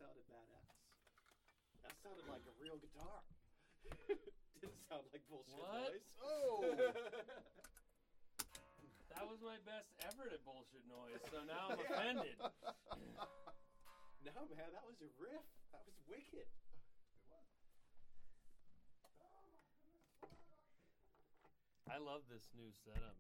sounded badass. That sounded like a real guitar. Didn't sound like bullshit What? noise. Oh! That was my best effort at bullshit noise, so now I'm offended. No, man, that was a riff. That was wicked. It was. I love this new setup,